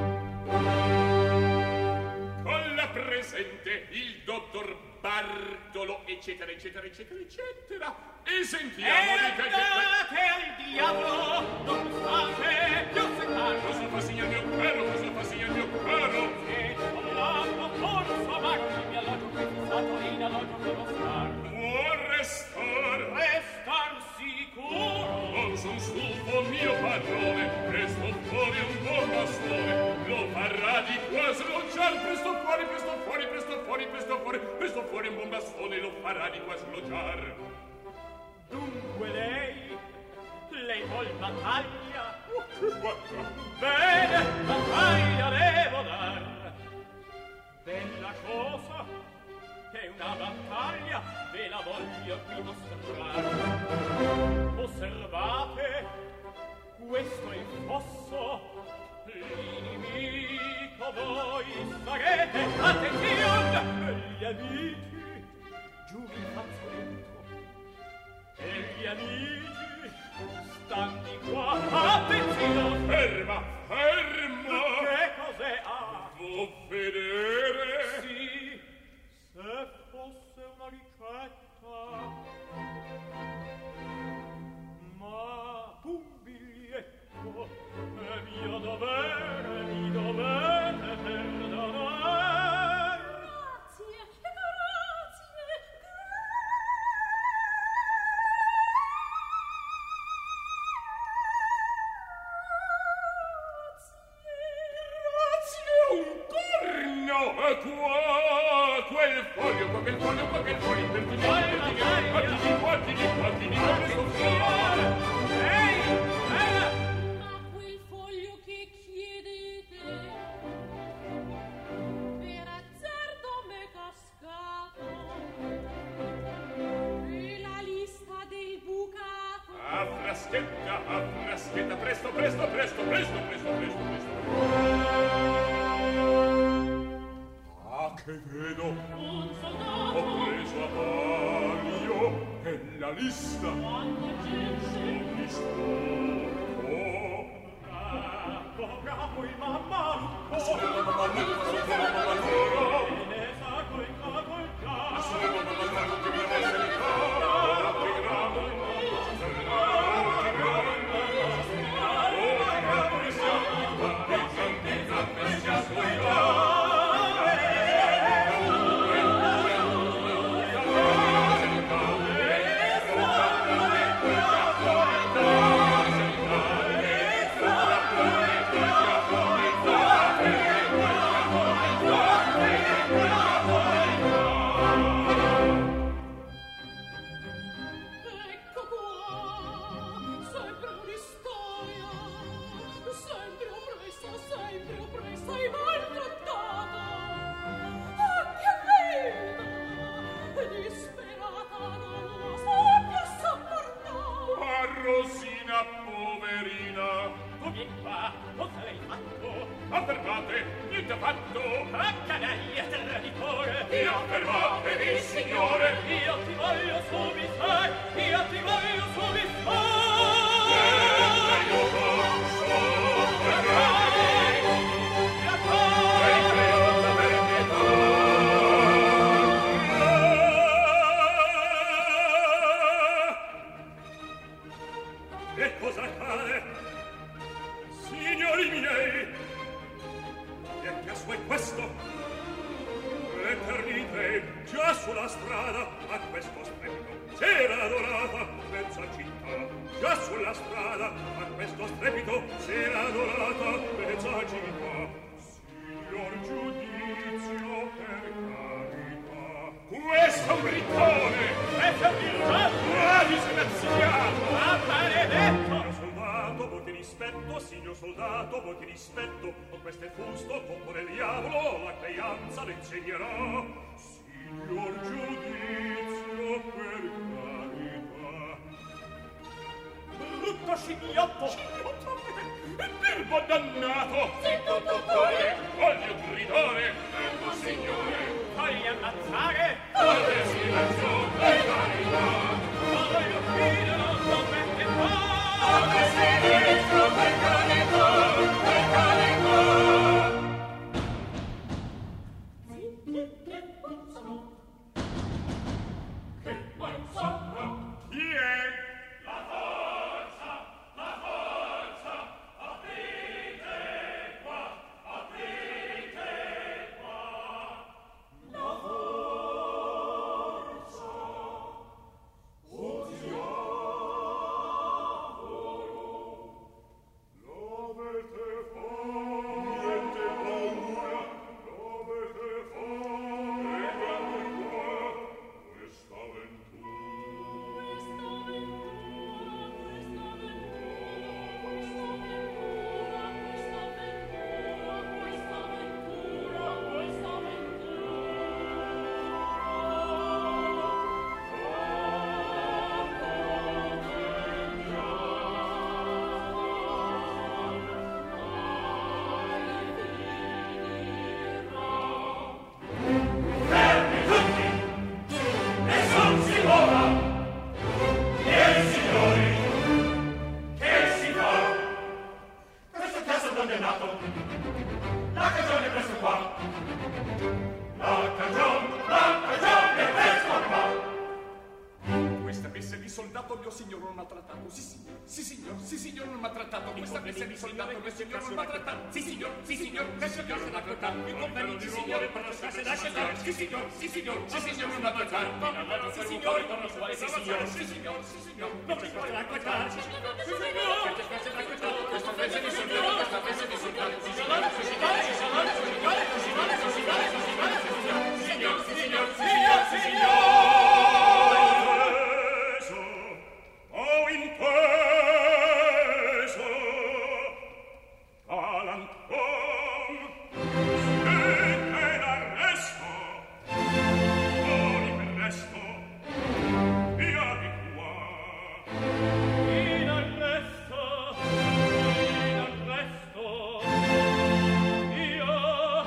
[SPEAKER 4] Con la presente il dottor Bartolo, eccetera, eccetera, eccetera, eccetera. E sentiamo
[SPEAKER 5] E
[SPEAKER 4] di che...
[SPEAKER 5] andate al diavolo, non fate più seccare.
[SPEAKER 4] Cosa fa, signor mio caro? Cosa fa, signor mio caro?
[SPEAKER 5] Se trovato corso avanti, mi alloggio qui fissato in alloggio per lo star.
[SPEAKER 4] Può restar.
[SPEAKER 5] Restar sicuro.
[SPEAKER 4] Non son stufo, mio padrone. Presto fuori un buon bastone. Lo farà di qua sloggiar. Presto fuori, presto fuori, presto fuori, presto fuori. Presto fuori un buon bastone. Lo farà di qua sloggiar.
[SPEAKER 5] Dunque lei, lei vuol battaglia?
[SPEAKER 4] Oh, che battaglia!
[SPEAKER 5] Bene, battaglia devo dar. Bella cosa, Sagete, attenzione! Gli amici, giù il fazzoletto. E gli amici, standi qua, attenzione!
[SPEAKER 4] Ferma, ferma!
[SPEAKER 5] Che cos'è? Ah,
[SPEAKER 4] Vuol vedere?
[SPEAKER 5] sì, se fosse una ricetta. Ma un biglietto è mio dovere, mi dovete perdonare.
[SPEAKER 2] Grazie, grazie,
[SPEAKER 4] Grazie, un corno! E qua, quel foglio, qua quel foglio, qua quel foglio, per tutti, per tutti, attini, qua, attini, qua, attini, qua, questo foglio.
[SPEAKER 5] Ehi, bella!
[SPEAKER 2] Ma quel foglio che chiedete per azzardo m'è cascato e la lista del bucato.
[SPEAKER 4] A fraschetta, a fraschetta, presto, presto, presto, presto, presto, presto, presto. Ah, che vedo!
[SPEAKER 2] Un
[SPEAKER 4] Ho
[SPEAKER 2] soldato
[SPEAKER 4] preso a palio e la lista.
[SPEAKER 2] quando gente
[SPEAKER 4] Ho visto.
[SPEAKER 5] Bravo, bravo il mammalucco!
[SPEAKER 4] Sono il mammalucco, sono il mammalucco.
[SPEAKER 5] E ne sa quel capo il già!
[SPEAKER 4] Sono il mammalucco che mi deve essere il capo. Che gramo, che gramo.
[SPEAKER 2] ecco qua, sempre un'istoria, sempre oppressa, sempre oppressa e maltrattata. Ah, che veda, disperata non la so più sopportare.
[SPEAKER 4] A Rosina, poverina.
[SPEAKER 5] Tu vieni qua, cosa l'hai fatto?
[SPEAKER 4] Affermate, niente affatto.
[SPEAKER 5] Ah, canaglia traditore!
[SPEAKER 4] Io affermate, il signore.
[SPEAKER 5] Io ti voglio subitare! Io ti voglio subitare!
[SPEAKER 4] Io posso,
[SPEAKER 5] La cosa!
[SPEAKER 4] e cosa accade? Signori miei, che caso è questo? L'eternite già sulla strada a questo strepito s'era adorata mezza città. Già sulla strada a questo strepito s'era adorata mezza città. Signor giudizio per carità, questo è un riccone!
[SPEAKER 5] Questo è un riccone!
[SPEAKER 4] Ah, disgraziato!
[SPEAKER 5] Ah, maledetto!
[SPEAKER 4] Signor soldato, voi che rispetto, signor soldato, voi che rispetto, con questo fusto, colpo del diavolo, la creanza le insegnerà. Signor giudizio per carità.
[SPEAKER 5] Brutto scimmiotto!
[SPEAKER 4] Scimmiotto? Il birbo dannato!
[SPEAKER 2] Zitto, dottore!
[SPEAKER 4] Voglio gridare! Fermo, signore!
[SPEAKER 5] Voglio ammazzare!
[SPEAKER 4] Voglio silenzio per carità!
[SPEAKER 5] Voglio uccidere, non mette qua!
[SPEAKER 4] Voglio silenzio per carità! Per carità!
[SPEAKER 2] Che puzzo!
[SPEAKER 4] Che manzana! Chi è? La forza! La forza! Aprite qua! Aprite qua! La forza!
[SPEAKER 3] signor non m'ha trattato. Sì, signor, sì, signor, sì, signor non m'ha trattato. Questa presa di soldato, il signor non m'ha trattato. Sì, signor, sì, signor, il signor non m'ha trattato. Il conveni, sì, signore, per la casa da scegliere. Sì, signor, sì, signor, sì, signor non m'ha trattato. Sì, signor, sì, signor, sì, signor, sì, signor. Non c'è cosa da acquistare. Sì, signor, sì, signor. C'è cosa da acquistare. Questa presa di soldato, questa presa di soldato. Sì, signor, sì, signor, sì, signor, sì, signor, sì, signor, sì, signor, sì, signor, sì, signor, sì, signor, sì, signor, sì, signor. Oh, in peso, Alanton, e l'arresto, oh, in presto, via di qua. In arresto, in arresto, io,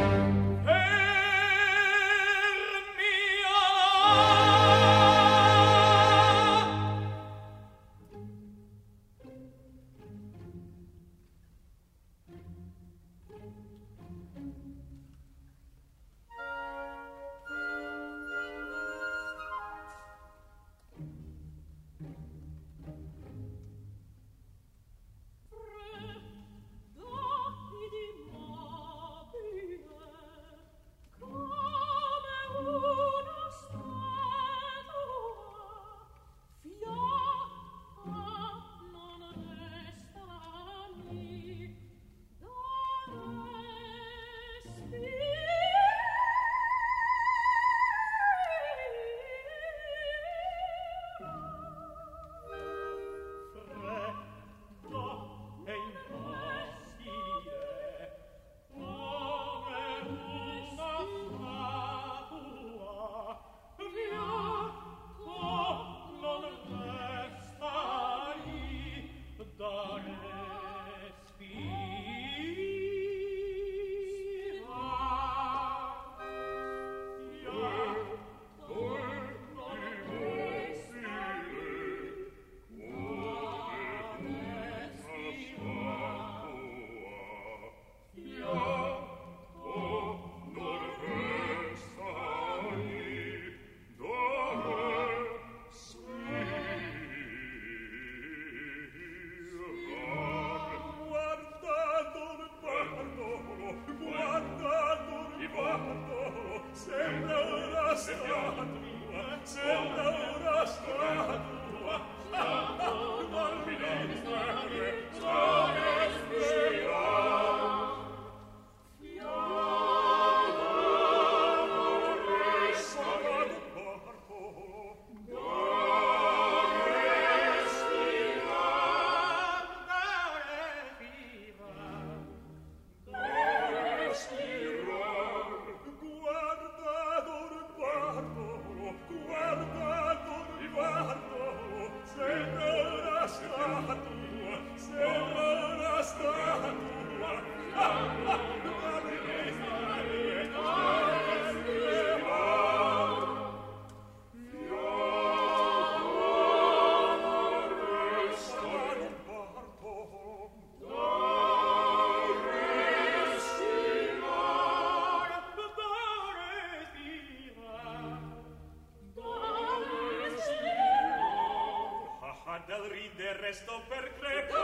[SPEAKER 6] Sto per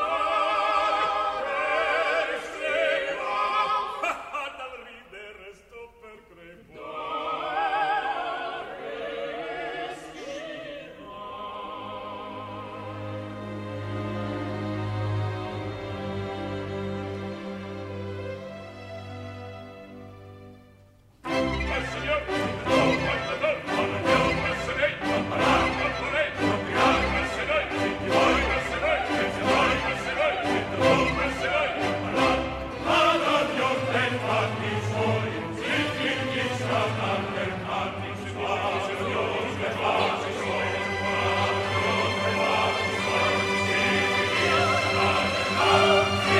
[SPEAKER 6] crepare, respira, dal ridere sto per crepare, respira. Al signor, oh, guardador, andiamo a sedere, a parare, a parere, a tirare, a sedere, voi a sedere, voi a sedere, voi a sedere, a parare, ad adios dei fatti suoi, zitti chi sarà per fatti suoi, signor, per fatti suoi, per fatti suoi, zitti chi sarà per fatti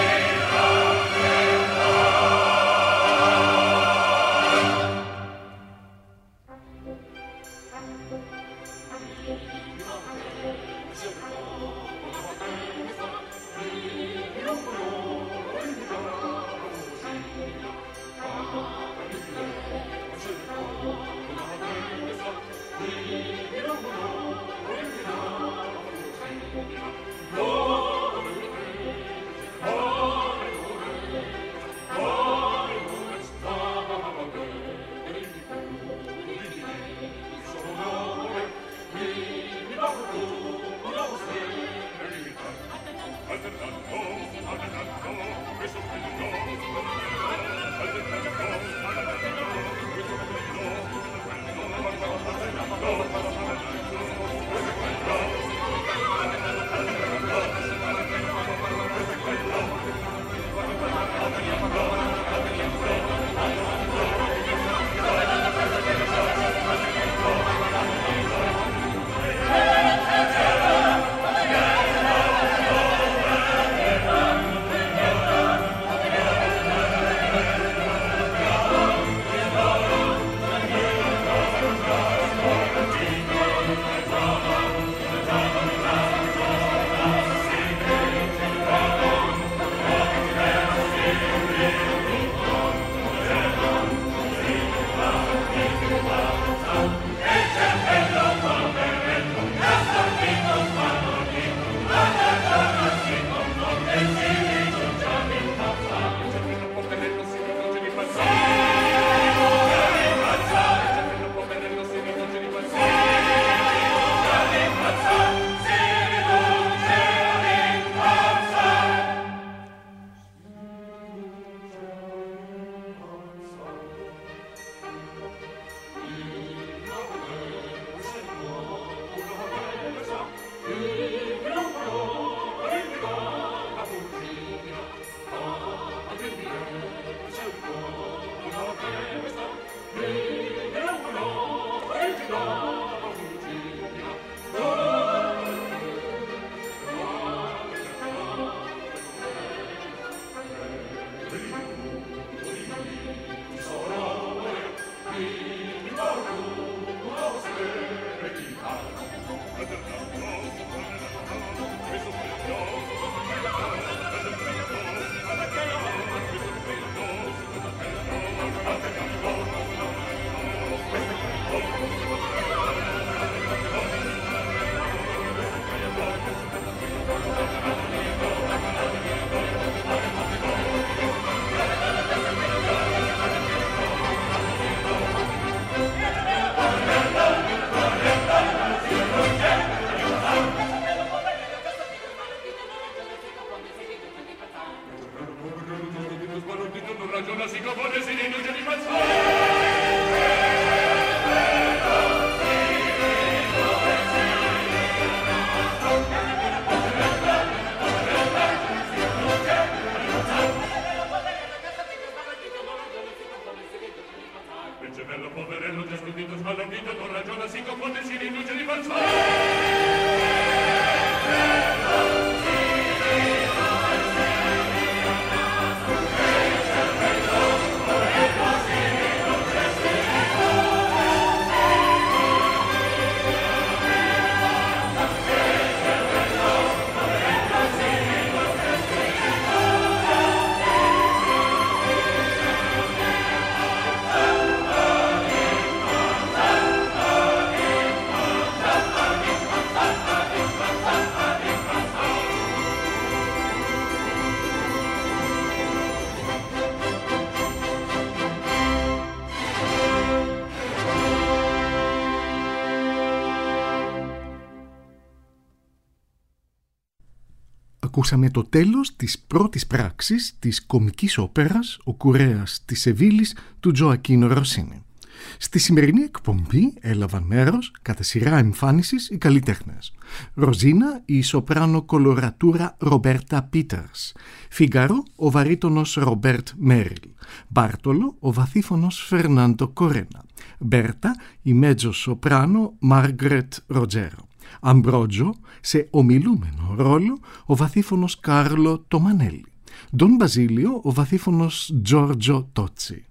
[SPEAKER 1] Ακούσαμε το τέλος της πρώτης πράξης της κομικής όπερας «Ο Κουρέας της Σεβίλης» του Τζοακίνο Ροσίνι. Στη σημερινή εκπομπή έλαβαν μέρος κατά σειρά εμφάνισης οι καλλιτέχνες. Ροζίνα, η σοπράνο κολορατούρα Ρομπέρτα Πίτερς. Φίγκαρο, ο βαρύτονος Ρομπέρτ Μέριλ. Μπάρτολο, ο βαθύφωνος Φερνάντο Κορένα. Μπέρτα, η μέτζο σοπράνο Μάργκρετ Ροτζέρο. Αμπρότζο, σε ομιλούμενο ρόλο, ο βαθύφωνος Κάρλο Τομανέλη. Ντον Μπαζίλιο, ο βαθύφωνος Τζόρτζο Τότσι.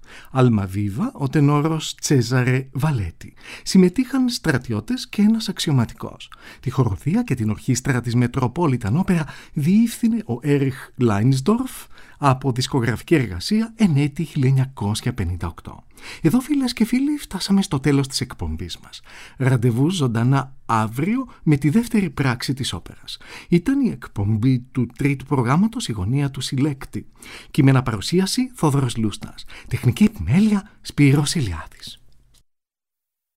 [SPEAKER 1] Αλμαβίβα, ο τενόρος Τσέζαρε Βαλέτη. Συμμετείχαν στρατιώτες και ένας αξιωματικός. Τη χοροδία και την ορχήστρα της Μετροπόλιταν Όπερα διεύθυνε ο Έριχ Λάινσντορφ από δισκογραφική εργασία εν έτη χίλια εννιακόσια πενήντα οκτώ. Εδώ, φίλες και φίλοι, φτάσαμε στο τέλος της εκπομπής μας. Ραντεβού ζωντανά αύριο με τη δεύτερη πράξη της όπερας. Ήταν η εκπομπή του τρίτου προγράμματος «Η γωνία του συλλέκτη». Κείμενα παρουσίαση Θόδωρος Λούστας. Τεχνική επιμέλεια Σπύρος Ηλιάδης.